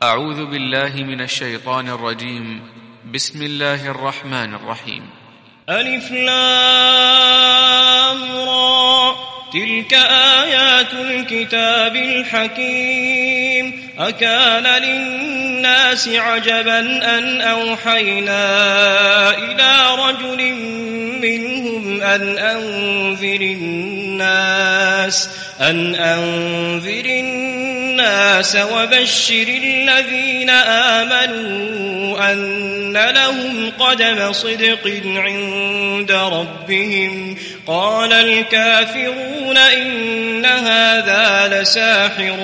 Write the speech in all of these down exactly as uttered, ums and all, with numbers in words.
أعوذ بالله من الشيطان الرجيم. بسم الله الرحمن الرحيم. ألف لام را، تلك آيات الكتاب الحكيم. أكان للناس عجبا أن أوحينا إلى رجل منهم أن أنذر الناس أن أنذر الناس وبشر الذين آمنوا أن لهم قدم صدق عند ربهم. قال الكافرون إن هذا لساحر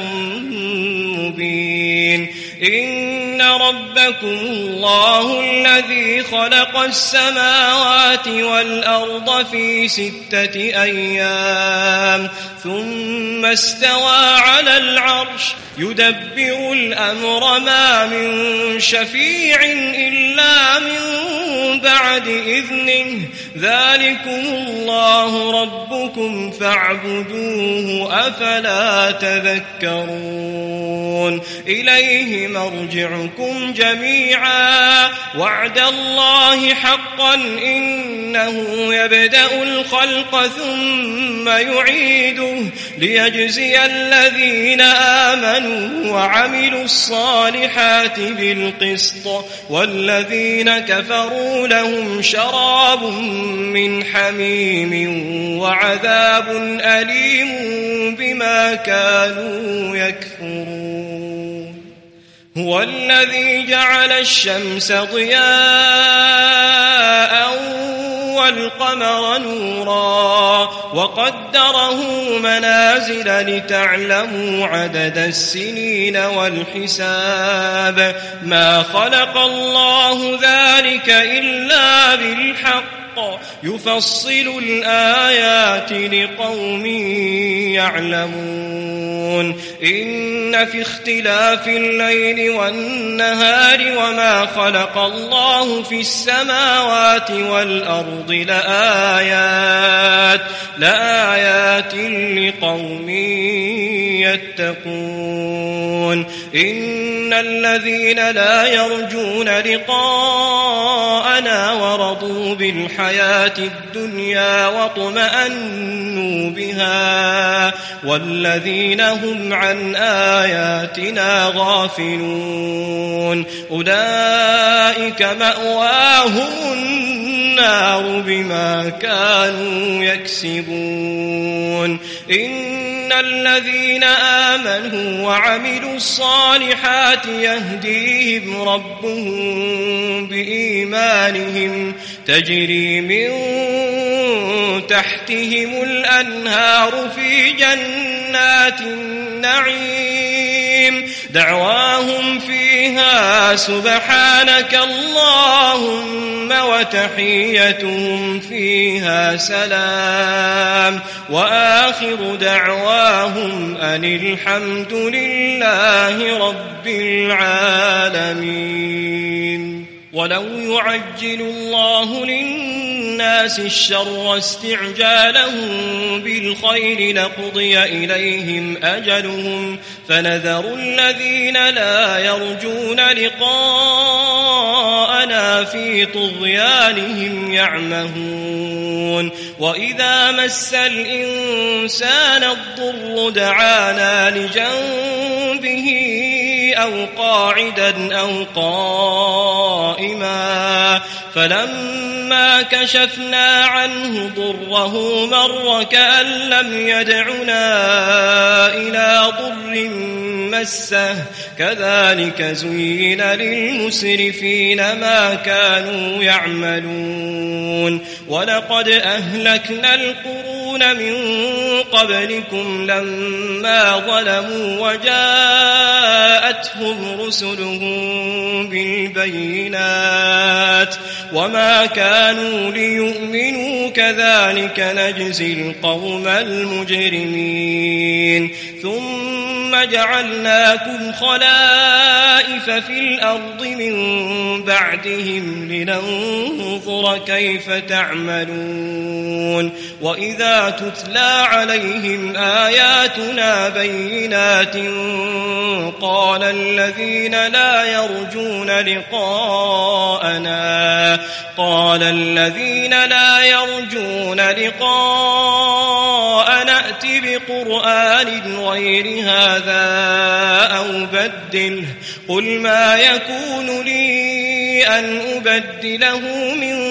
مبين. إن ربكم الله الذي خلق السماوات والأرض في ستة أيام ثم استوى على العرش يدبر الأمر ما من شفيع إلا من بعد إذنه. ذلكم الله ربكم فاعبدوه أفلا تذكرون. إليه مرجعكم جميعا وعد الله حقا إنه يبدأ الخلق ثم يعيده ليجزي الذين آمنوا وعملوا الصالحات بالقسط والذين كفروا لهم شراب من حميم وعذاب أليم بما كانوا يكفرون. هو الذي جعل الشمس ضياء والقمر نورا وقدره منازل لتعلموا عدد السنين والحساب. ما خلق الله ذلك إلا بالحق يفصل الآيات لقوم يعلمون. إن في اختلاف الليل والنهار وما خلق الله في السماوات والأرض لآيات لآيات لقوم يتقون. إن الذين لا يرجون لقاءنا ورضوا بالحياة الدنيا واطمأنوا بها والذين هم عن آياتنا غافلون أولئك مأواهم النار بما كانوا يكسبون. إن الذين آمنوا وعملوا الصالحات يهديهم ربهم بإيمانهم تجري من تحتهم الأنهار في جنات النعيم دعواهم فيها سبحانك اللهم وتحيتهم فيها سلام وآخر دعواهم أن الحمد لله رب العالمين. ولو يعجل الله للناس الشر استعجالهم بالخير لقضي إليهم أجلهم فنذر الذين لا يرجون لقاءنا في طغيانهم يعمهون. وإذا مس الإنسان الضر دعانا لجنبه أو قاعدا أو قائما فلما كشفنا عنه ضره مر كأن لم يدعنا إلى ضر مسه كذلك زين للمسرفين ما كانوا يعملون. ولقد أهلكنا القرون من قبلكم لما ظلموا وجاءتهم رسلهم بالبينات وما كانوا ليؤمنوا كذلك نجزي القوم المجرمين. ثم جعلناكم خلائف في الأرض من بعدهم لننظر كيف تعملون وإذا تتلى عليهم آياتنا بينات قال الذين لا يرجون لقاءنا قال الذين لا يرجون لقاء نأت بقرآن غير هذا أو بدله قل ما يكون لي أن أبدله من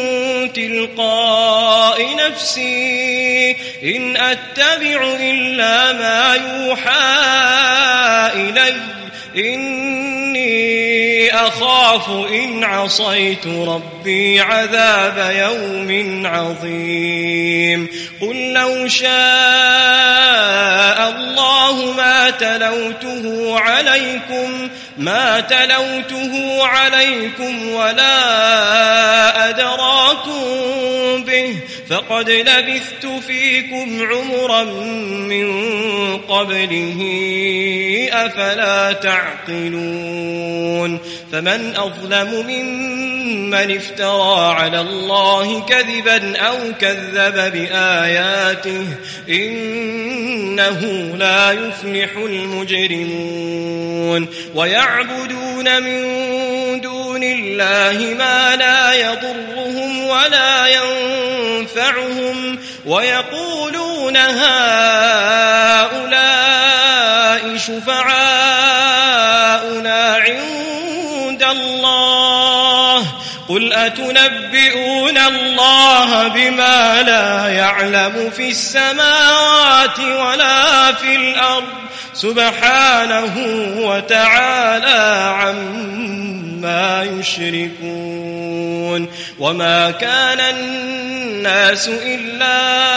تلقاء نفسي إن أتبع إلا ما يوحى إلي إني أخاف إن عصيت ربي عذاب يوم عظيم قل لو شاء الله ما تلوته عليكم ما تلوته عليكم ولا أدراكم به فقد لبثت فيكم عمرا من قبله أفلا تعقلون فمن أظلم ممن افترى على الله كذبا أو كذب بآياته إنه لا يفلح المجرمون ويعبدون من دون الله ما لا يضرهم ولا ينفعهم ويقولون هؤلاء شفعاؤنا عند الله قل أتنبئون الله بما لا يعلم في السماوات ولا في الأرض سبحانه وتعالى عما يشركون وما كان الناس إلا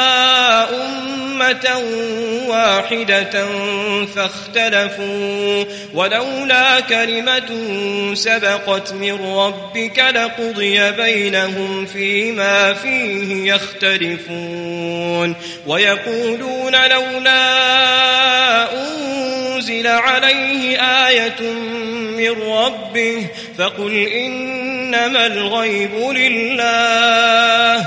أمة واحدة فاختلفوا ولولا كلمة سبقت من ربك لقضي بينهم فيما فيه يختلفون ويقولون لولا أنزل عليه آية من ربه فقل إنما الغيب لله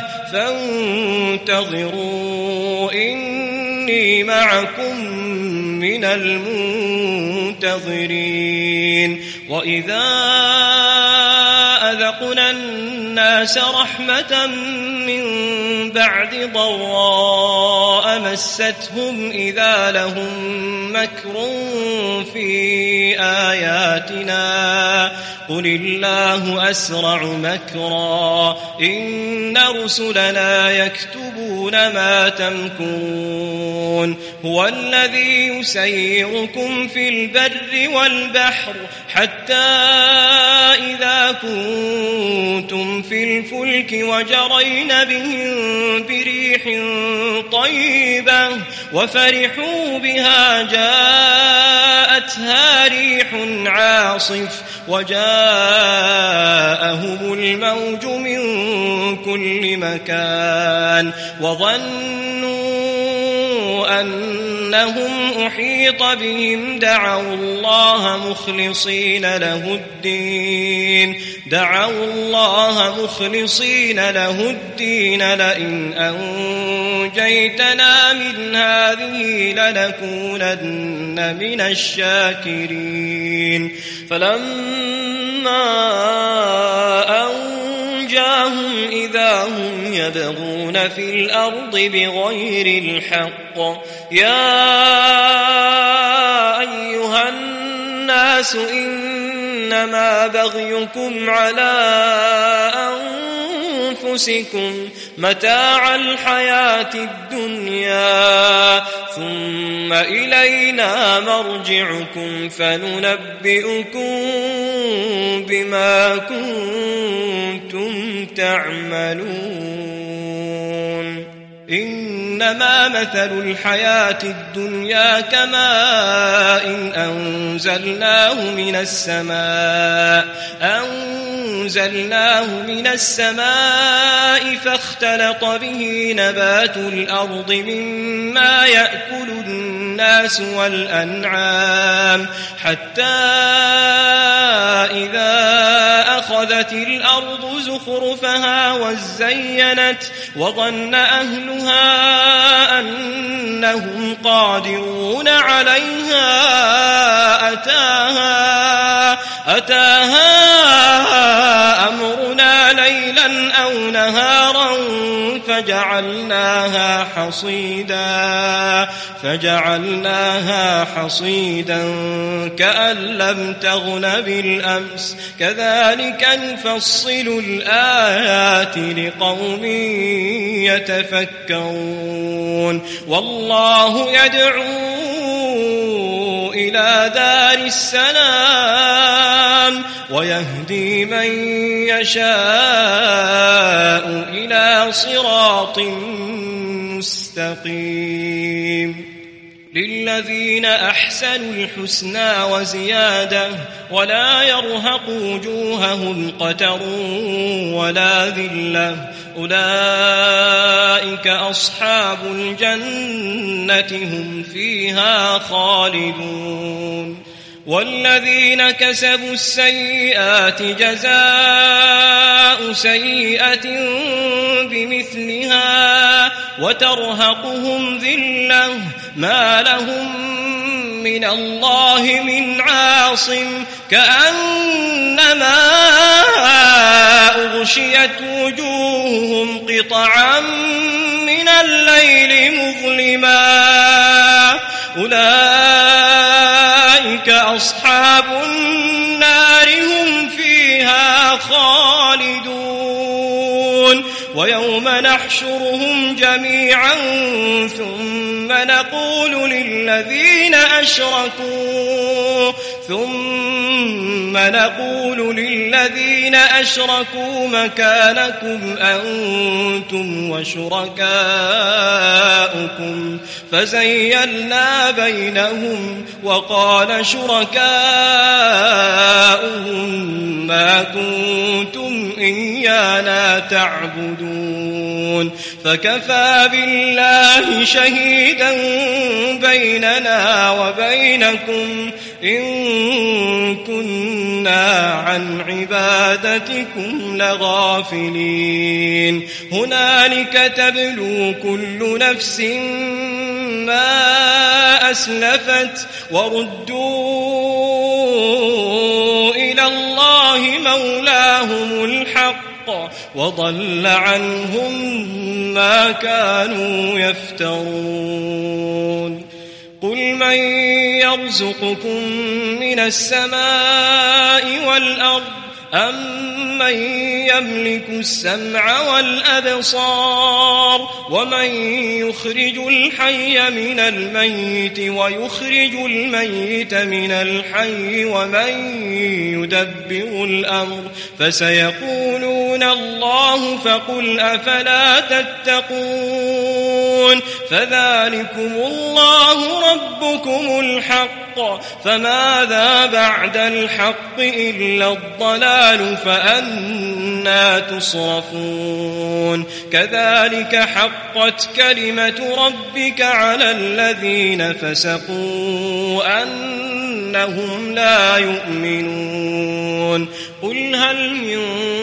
فانتظروا إني معكم من المنتظرين وإذا أذقنا الناس رحمة من بعد ضراء مستهم إذا لهم مكر في آياتنا قل الله أسرع مكرا إن رسلنا يكتبون ما تمكرون هو الذي يسيركم في البر والبحر حتى إذا كنتم في الفلك وجرين بهم بريح طيبة وفرحوا بها جاءتها ريح عاصف وجاءهم الموج من كل مكان وظنوا أنهم أحيط بهم دعوا الله مخلصين له الدين دعوا الله مخلصين له الدين لئن أنجيتنا من هذه لنكونن من الشاكرين فلما أنجاهم إذا هم يبغون في الأرض بغير الحق يا أيها الناس إنما بغيكم على أنفسكم متاع الحياة الدنيا ثم إلينا مرجعكم فننبئكم بما كنتم تعملون إنما مثل الحياة الدنيا كماء إن أنزلناه من السماء أنزلناه من السماء فاختلط به نبات الأرض مما يأكل الناس والأنعام حتى واتخذت الأرض زخرفها وزينت وظن أهلها أنهم قادرون عليها أتاها, أتاها أمرنا ليلا أو نهارا فجعلناها حصيدا فجعلناها حصيدا كأن لم تغن بالأمس كذلك نفصل الآيات لقوم يتفكرون والله يدعو إلى دار السلام ويهدي من يشاء إلى صراط مستقيم للذين أحسنوا الحسنى وزيادة ولا يرهق وجوههم قتر ولا ذلة أولئك أصحاب الجنة هم فيها خالدون والذين كسبوا السيئات جزاء سيئة بمثلها وترهقهم ذلة ما لهم من الله من عاصم كأنما أغشيت وجوههم قطعا من الليل مظلما أولئك أصحاب النار هم فيها خالدون ويوم نحشرهم جميعا ثم نقول للذين أشركوا ثم نقول للذين أشركوا مكانكم أنتم وشركاؤكم فزيلنا بينهم وقال شركاؤهم ما كنتم إيانا تعبدون فكفى بالله شهيدا بيننا وبينكم إن كنا عن عبادتكم لغافلين هنالك تبلو كل نفس ما أسلفت وردوا إلى الله مولاهم الحق وضل عنهم ما كانوا يفترون قل من يرزقكم من السماء والأرض أم من يملك السمع والأبصار ومن يخرج الحي من الميت ويخرج الميت من الحي ومن يدبر الأمر فسيقولون الله فقل أفلا تتقون فذلكم الله ربكم الحق فماذا بعد الحق إلا الضلال فأنى تصرفون كذلك حقت كلمة ربك على الذين فسقوا أنهم لا يؤمنون قل هل من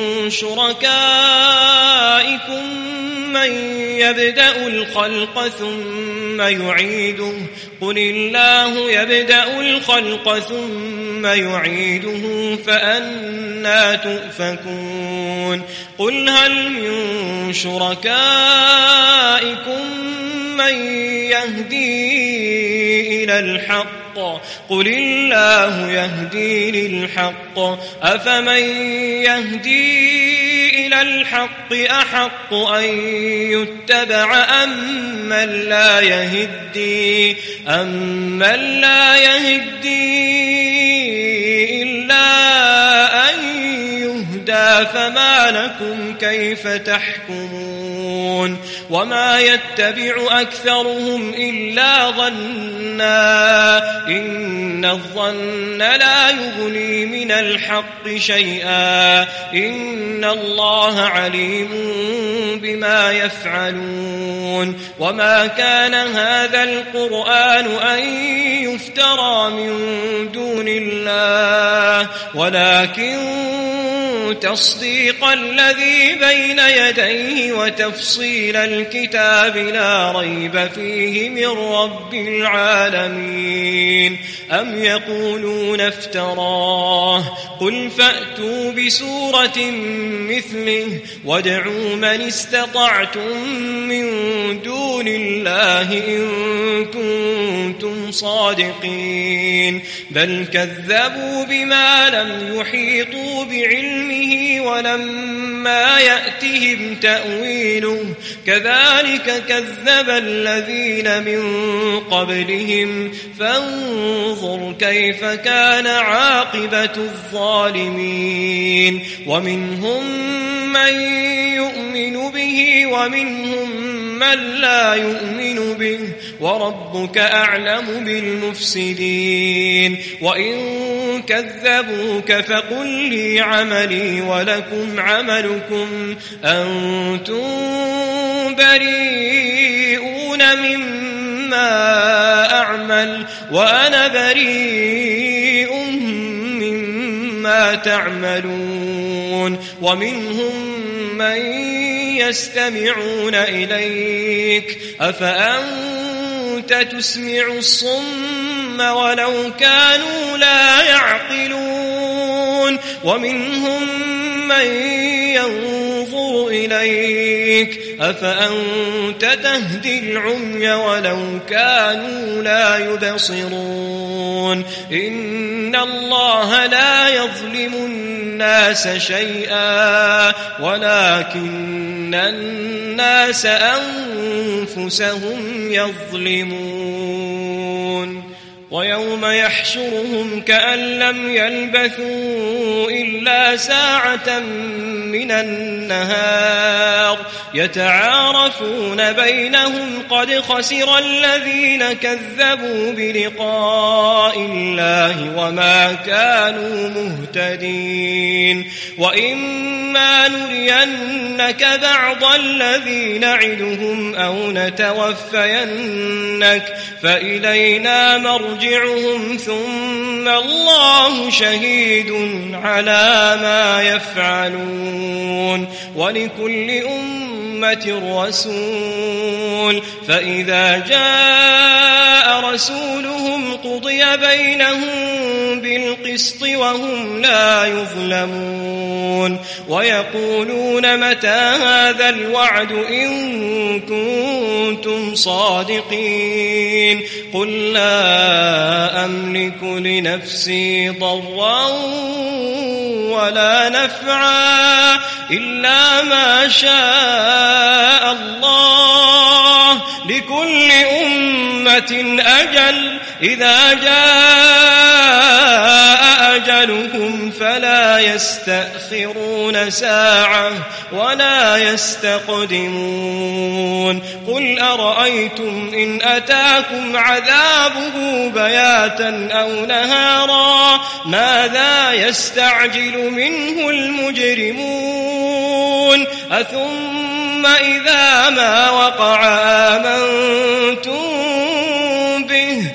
شركائكم من يبدأ الخلق ثم يعيده قل الله يبدأ الخلق ثم يعيده فأنى تؤفكون قل هل من شركائكم من يهدي إلى الحق قل الله يهدي للحق أفمن يهدي إلى الحق أحق أن يتبع أم من لا يهدي أم من لا يهدي إلا أن يهدى فما لكم كيف تحكمون وما يتبع أكثرهم إلا ظنا إن الظن لا يغني من الحق شيئا إن الله عليم بما يفعلون وما كان هذا القرآن أن يفترى من دون الله ولكن تصديق الذي بين يديه وتفصيل الكتاب لا ريب فيه من رب العالمين. أم يقولون افتراه قل فأتوا بسورة مثله وادعوا من استطعتم من دون الله إن كنتم صادقين. بل كذبوا بما لم يحيطوا بعلمه ولما يأتهم تأويله كذلك كذب الذين من قبلهم فانظر كيف كان عاقبة الظالمين. ومنهم من يؤمن به ومنهم من لا يؤمن به وربك أعلم بالمفسدين. وإن كذبوك فقل لي عملي ولكم عملكم أنتم بريئون مما أعمل وأنا بريء مما تعملون. ومنهم من يستمعون إليك أفأنت تسمع الصم ولو كانوا لا يعقلون. ومنهم من ينظر إليك أفأنت تهدي العمي ولو كانوا لا يبصرون. إن الله لا يظلم الناس شيئا ولكن الناس أنفسهم يظلمون. ويوم يحشرهم كأن لم يلبثوا إلا ساعة من النهار يتعارفون بينهم قد خسر الذين كذبوا بلقاء الله وما كانوا مهتدين. وإما نرينك بعض الذي نعدهم أو نتوفينك فإلينا مرجعهم ثم الله شهيد على ما يفعلون. ولكل أمة رسول فإذا جاء رسولهم قضي بينهم بالقسط وهم لا يظلمون. ويقولون متى هذا الوعد إن كنتم صادقين. قل لا أملك لنفسي ضرا ولا نفعا إلا ما شاء الله لكل أمة أجل إذا جاء أجلهم فلا يستأخرون ساعة ولا يستقدمون. قل أرأيتم إن أتاكم عذابه بياتا أو نهارا ماذا يستعجل منه المجرمون أثم إذا ما وقع آمنتم به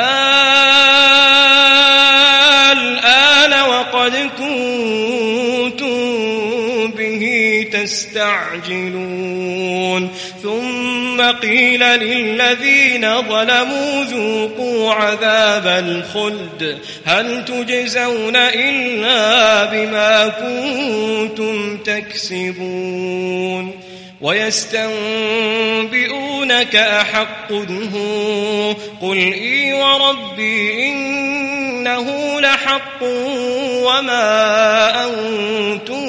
الآن وقد كنتم به تستعجلون. ثم قيل للذين ظلموا ذوقوا عذاب الخلد هل تجزون إلا بما كنتم تكسبون. ويستنبئونك أحق هو قل إي وربي إنه لحق وما أنتم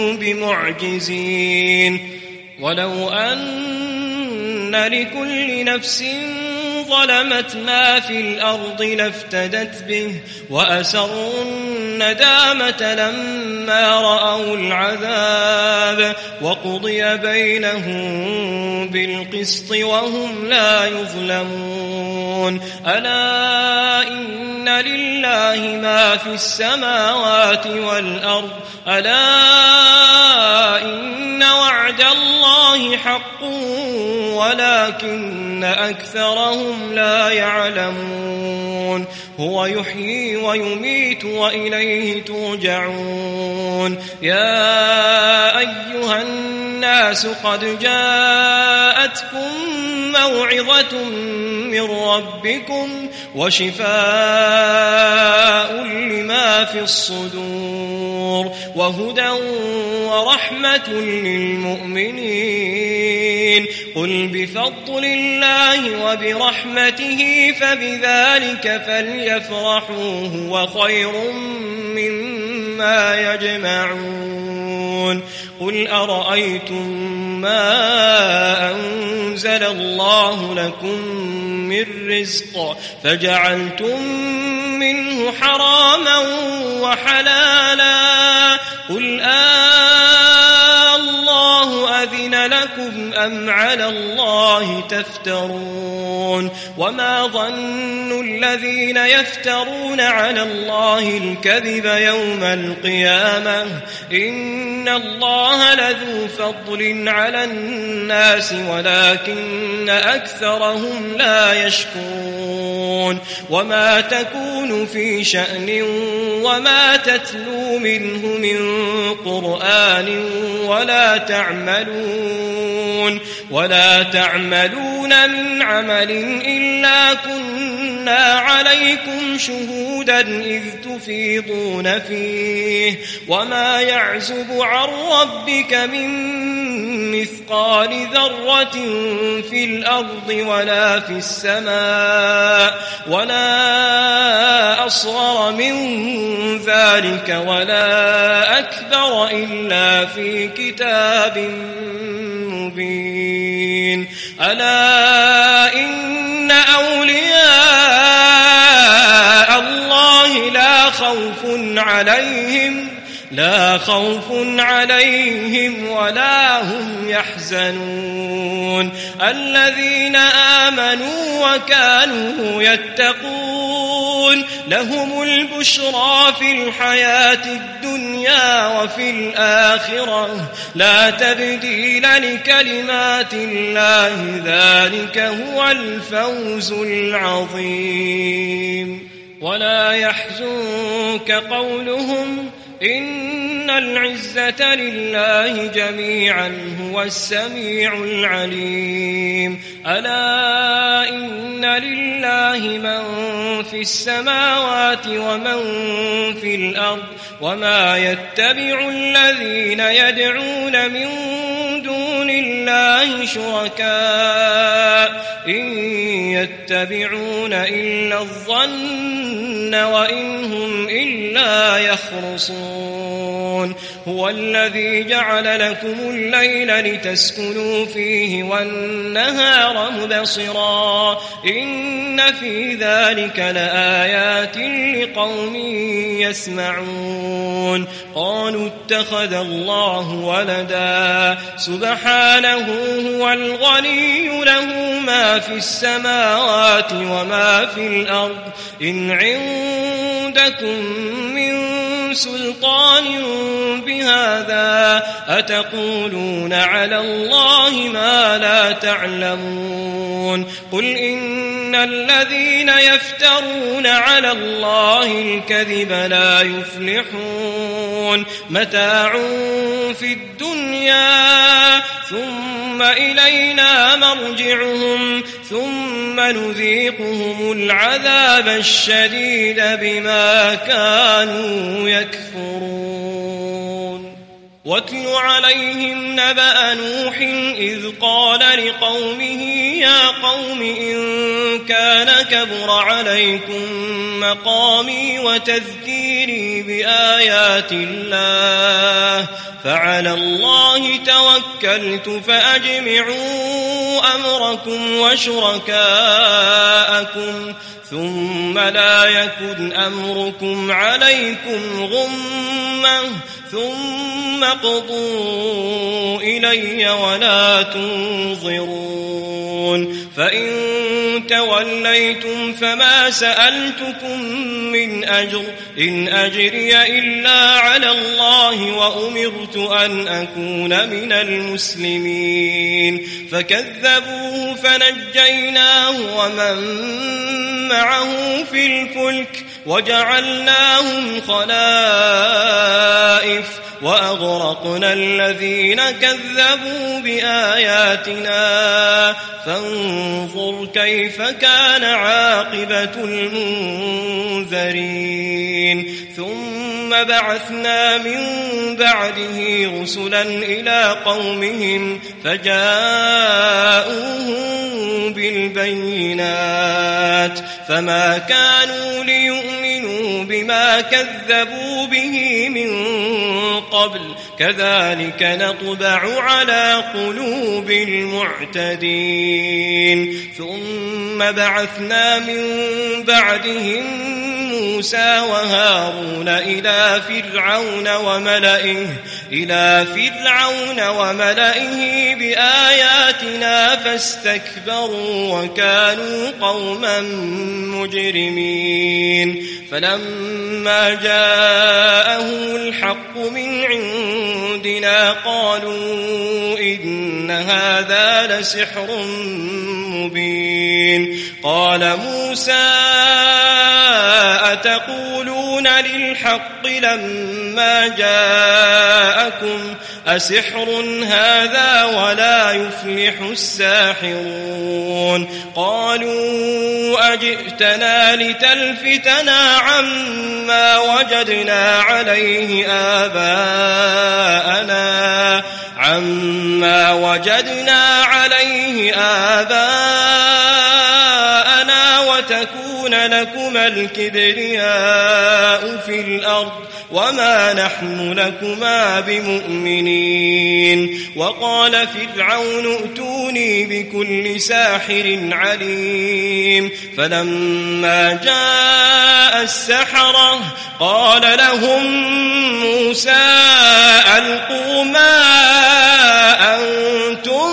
بمعجزين. ولو أن لكل نفس ظلمت ما في الأرض لافتدت به وأسروا الندامة لما رأوا العذاب وقضي بينهم بالقسط وهم لا يظلمون. ألا إن لله ما في السماوات والأرض ألا إن وعد الله حق ولكن أكثرهم لا يعلمون. هو يحيي ويميت وإليه ترجعون. يا أيها الناس قد جاءتكم موعظة من ربكم وشفاء لما في الصدور وهدى ورحمة للمؤمنين. قل بفضل الله وبرحمته فبذلك فليفرحوا هو خير مما يجمعون. قل أرأيتم ما أنزل الله لكم من رزق فجعلتم منه حراما وحلالا قل آه الله أذن لكم أم على الله تفترون. وما ظن الذين يفترون على الله الكذب يوم القيامة إن الله لذو فضل على الناس ولكن أكثرهم لا يشكرون. وما تكون في شأن وما تتلو منه من قرآن ولا تعملون ولا تعملون من عمل إلا كنا عليكم شهودا إذ تفيضون فيه. وما يعزب عن ربك من مثقال ذرة في الأرض ولا في السماء ولا أصغر من ذلك ولا أكبر إلا في كتاب مبين. ألا إن أولياء الله لا خوف عليهم لا خوف عليهم ولا هم يحزنون الذين آمنوا وكانوا يتقون لهم البشرى في الحياة الدنيا وفي الآخرة لا تبديل لكلمات الله ذلك هو الفوز العظيم. ولا يحزنك قولهم إن العزة لله جميعا هو السميع العليم. ألا إن لله من في السماوات ومن في الأرض وما يتبع الذين يدعون من دون الله شركاء إن يتبعون إلا الظن وإن هم إلا يخرصون. هو الذي جعل لكم الليل لتسكنوا فيه والنهار مبصرا إن في ذلك لآيات لقوم يسمعون. قالوا اتخذ الله ولدا سبحانه هو الغني له ما في السماوات وما في الأرض إن عندكم من سلطان بهذا أتقولون على الله ما لا تعلمون. قل إن الذين يفترون على الله الكذب لا يفلحون متاع في الدنيا ثم إلينا مرجعهم ثم نذيقهم العذاب الشديد بما كانوا يكفرون. واتل عليهم نبأ نوح إذ قال لقومه يا قوم إن كان كبر عليكم مقامي وتذكيري بآيات الله فعلى الله توكلت فأجمعوا أمركم وشركاءكم ثم لا يكن أمركم عليكم غمة ثم اقضوا إلي ولا تنظرون. فإن توليتم فما سألتكم من أجر إن أجري إلا على الله وأمرت أن أكون من المسلمين فكذبوه فنجيناه ومن معه في الفلك وجعلناهم خلائف وأغرقنا الذين كذبوا بآياتنا فانظر كيف كان عاقبة المنذرين ثم بعثنا من بعده رسلا إلى قومهم فجاءوهم بالبينات فما كانوا ليؤمنوا بما كذبوا به من قبل كذلك نطبع على قلوب المعتدين ثم بعثنا من بعدهم موسى وهارون إلى فرعون وملئه إلى فرعون وملئه بآياتنا فاستكبروا وكانوا قوما مجرمين فلما جاءهم الحق من عندنا قالوا إن هذا لسحر مبين قال موسى أتقولون للحق لما جاءكم أسحر هذا ولا يفلح الساحرون قالوا أجئتنا لتلفتنا عما وجدنا عليه آباءنا عما وجدنا عليه آباءنا وتكون لكما الكبرياء في الأرض وما نحن لكما بمؤمنين وقال فرعون ائتوني بكل ساحر عليم فلما جاء السحرة قال لهم موسى ألقوا ما أنتم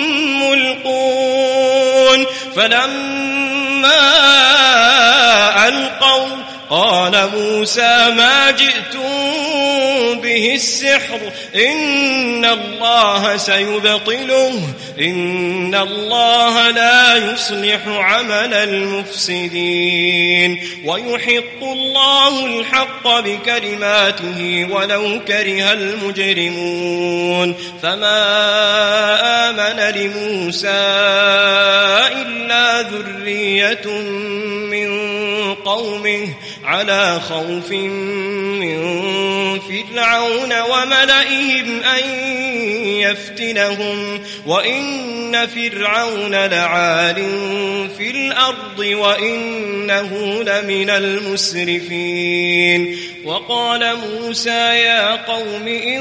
ملقون فلما ألقوا قال موسى ما جئتم به السحر إن الله سيبطله إن الله لا يصلح عمل المفسدين ويحق الله الحق بكلماته ولو كره المجرمون فما آمن لموسى إلا ذرية من قومه على خوف من فرعون وملئهم أن يفتنهم وإن فرعون لعال في الأرض وإنه لمن المسرفين وقال موسى يا قوم إن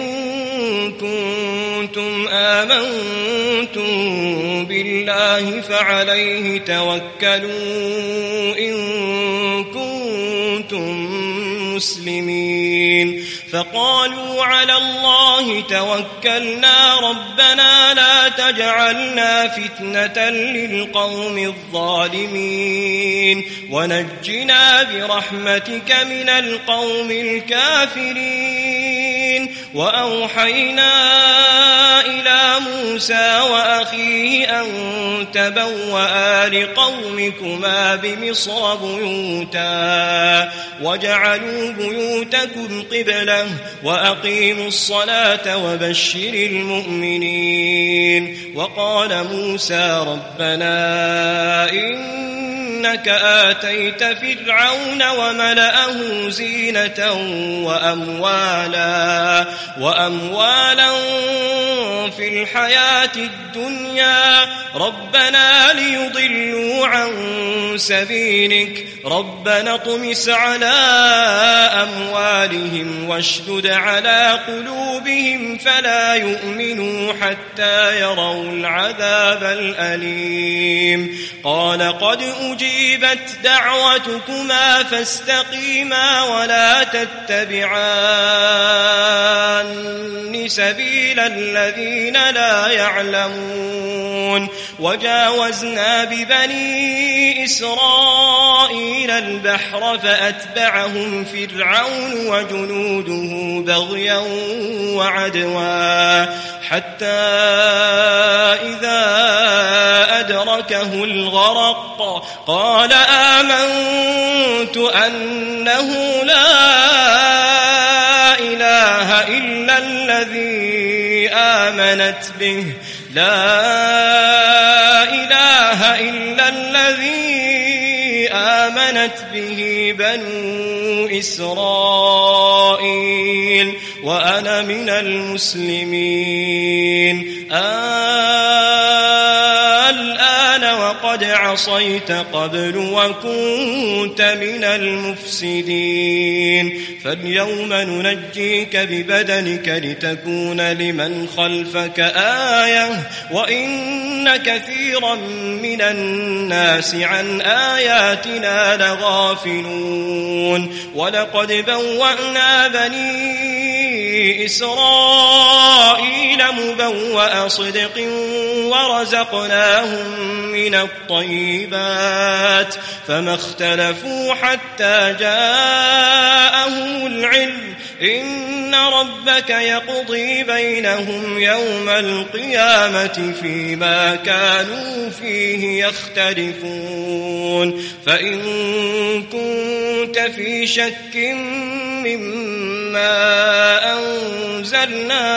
كنتم آمنتم بالله فعليه توكلوا إن كنتم مسلمين فقالوا على الله توكلنا ربنا لا تجعلنا فتنة للقوم الظالمين ونجنا برحمتك من القوم الكافرين وأوحينا إلى موسى وأخيه أن تبوأ لقومكما بمصر بيوتا وجعلوا بيوتكم قبلة وأقيموا الصلاة وبشر المؤمنين وقال موسى ربنا إنك آتيت فرعون وملأه زينة وأموالا وأموالا في الحياة الدنيا ربنا ليضلوا عن سبيلك ربنا اطمس على أموالهم واشدد على قلوبهم فلا يؤمنوا حتى يروا العذاب الأليم قال قد أجيبت دعوتكما فاستقيما ولا تتبعان سبيل الذين لا يعلمون وجاوزنا ببني إسرائيل البحر فأتبعهم فرعون وجنوده بغيا وعدوا حتى إذا أدركه الغرق قال آمنت أنه لا إله إلا الذي آمنت به لا إله إلا الذي آمنت به بنو إسرائيل وأنا من المسلمين الآن وقد عصيت قبل وكنت من المفسدين فاليوم ننجيك ببدنك لتكون لمن خلفك آية وإن كثيرا من الناس عن آياتنا لغافلون ولقد بوأنا بني إسرائيل مبوأ صدق ورزقناهم من الطيبات فما اختلفوا حتى جاءهم العلم إن ربك يقضي بينهم يوم القيامة فيما كانوا فيه يختلفون فإن كنت في شك مما أنزلنا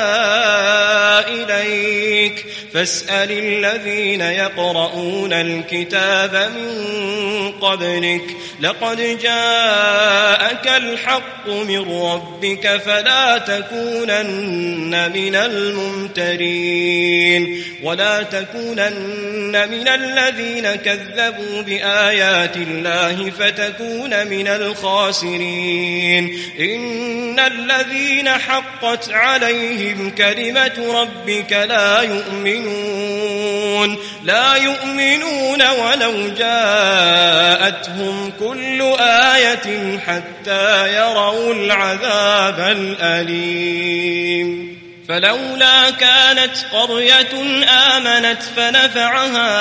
إليك فاسأل الذين يقرؤون الكتاب من قبلك لقد جاءك الحق من ربك فلا تكونن من الممترين ولا تكونن من الذين كذبوا بآيات الله فتكون من الخاسرين إن الذين حقت عليهم كلمة ربك لا يؤمنون لا يؤمنون ولو جاءتهم كل آية حتى يروا العذاب الأليم فلولا كانت قرية آمنت فنفعها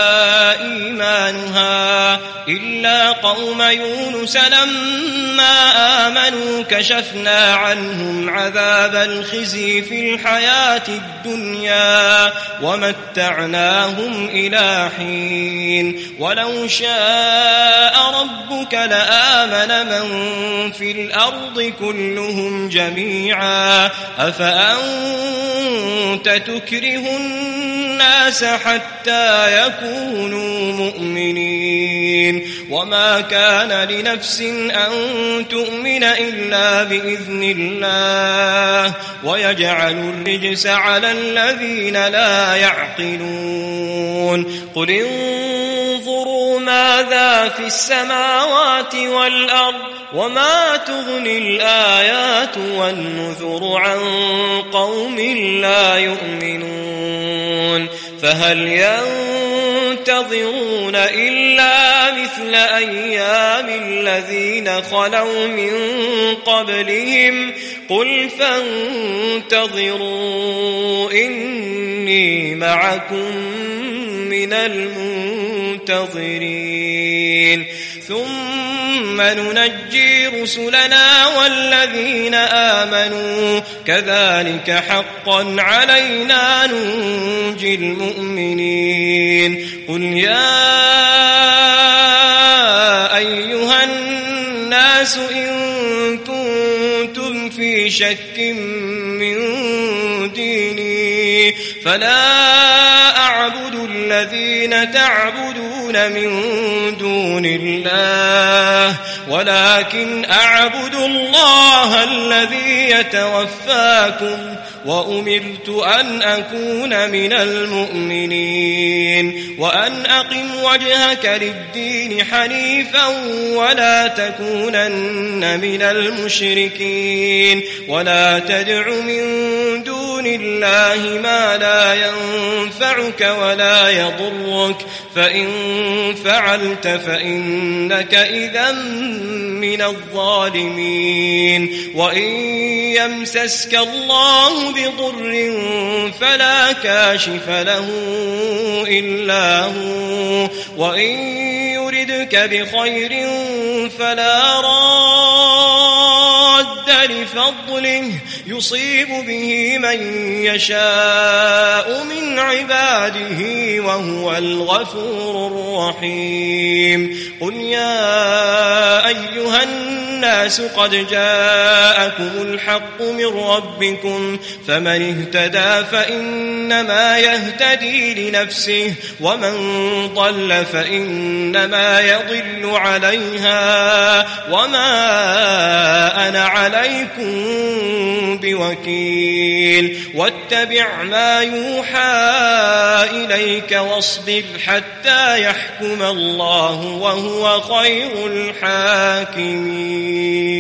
إيمانها إلا قوم يونس لما آمنوا كشفنا عنهم عذاب الخزي في الحياة الدنيا ومتعناهم إلى حين ولو شاء ربك لآمن من في الأرض كلهم جميعا أفأنت أنت تكره الناس حتى يكونوا مؤمنين وما كان لنفس أن تؤمن إلا بإذن الله ويجعل الرجس على الذين لا يعقلون قل انظروا ماذا في السماوات والأرض وما تغني الآيات والنذر عن قوم لا يؤمنون فهل ينتظرون إلا مثل أيام الذين خلوا من قبلهم قل فانتظروا إني معكم من المنتظرين ثم ننجي رسلنا والذين آمنوا كذلك حقا علينا ننجي المؤمنين قل يا أيها الناس إن كنتم في شك من ديني فلا أعبد الذين تعبدون من دون الله ولكن أعبد الله الذي يتوفاكم وأمرت أن أكون من المؤمنين وأن أقم وجهك للدين حنيفا ولا تكونن من المشركين ولا تدع من دون دون الله ما لا ينفعك ولا يضرك فإن فعلت فإنك إذا من الظالمين وإن يمسسك الله بضر فلا كاشف له إلا هو وإن يردك بخير فلا راد لفضله يصيب به من يشاء من عباده وهو الغفور الرحيم قل يا أيها الناس قد جاءكم الحق من ربكم فمن اهتدى فإنما يهتدي لنفسه ومن ضل فإنما يضل عليها وما أنا عليكم بوكيل واتبع ما يوحى إليك واصبر حتى يحكم الله وهو خير الحاكمين.